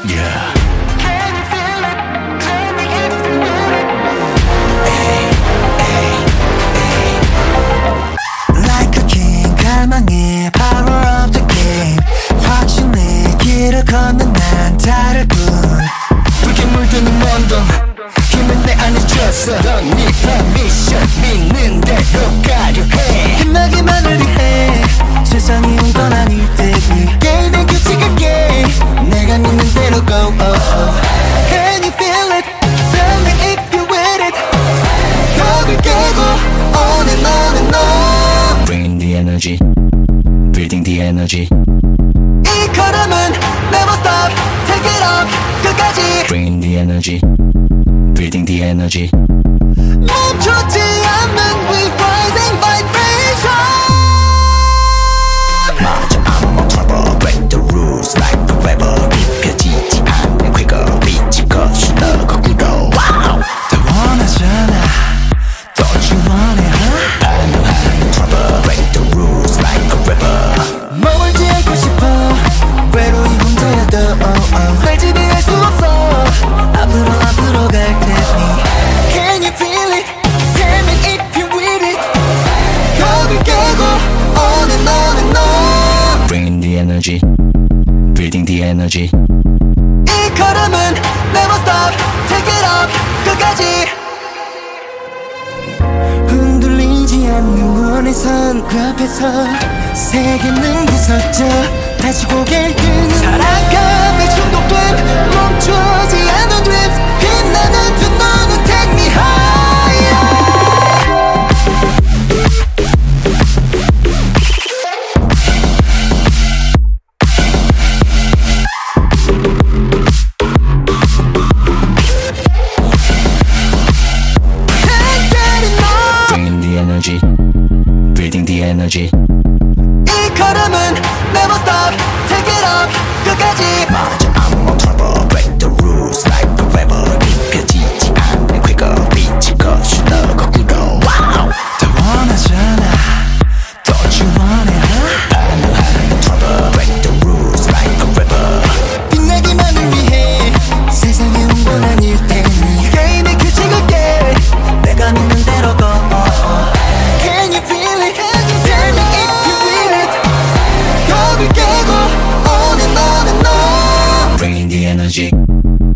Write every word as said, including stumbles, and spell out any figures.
Yeah. Like a king, 갈망해 power of the game. 확신의 길을 걷는 난 다를 뿐. 붉게 물드는 먼동 힘은 내 안에 줬어. 넌 네 퍼미션 믿는 대로 가려 해. 힘나기만을 위해 세상이 온 건 아닐 테니 게임의 규칙을 깨. 내가 믿는 대로 go oh, oh. Can you feel it? Tell me if you with it. 벽을 깨고 on and on and on. Bringing the energy, building the energy. 이 걸음은 never stop, take it up 끝까지. Bringing the energy, building the energy. 멈추지 않는 we rising vibration. 맞아, I'm on trouble. Break the rules like the weather. 입혀지지 않는 quicker. 빛이 거쳐 거꾸로. Wow. 더 원하잖아. Don't you want it, huh? 반응하는 trouble. Break the rules like a river. 머물지 않고 싶어. 외로이 혼자여도 oh, oh. 날 지배할 수 없어. 앞으로 앞으로 갈 테니. Can you feel it? Tell me if you with it. 벽을 깨고 on and on and on. Bringing the energy, building the energy. 이 걸음은 never stop, take it up 끝까지. 흔들리지 않는 원의 선 그 앞에서 세계는 부서져 다시 고개를 드는 사랑감에 중독됨. 멈추지 않는 dreams. 빛나는 두 눈은 take me higher. Bringing the energy, building the energy. 이 걸음은 never stop, take it up 끝까지. 맞아, I'm on trouble. Break the rules like the river. 입혀지지 않는 quicker. 빛이 거쳐 거꾸로. Wow. 더 원하잖아. Don't you want it, huh? 반응하는 trouble. Break the rules like a river. 빛나기만을 위해 세상에 온 건 아닐 테니 게임의 규칙을 깨. 내가 믿는 대로 go. Can you feel it? Tell me if you with it. 벽을 깨고 on and on and on. Bringing the energy,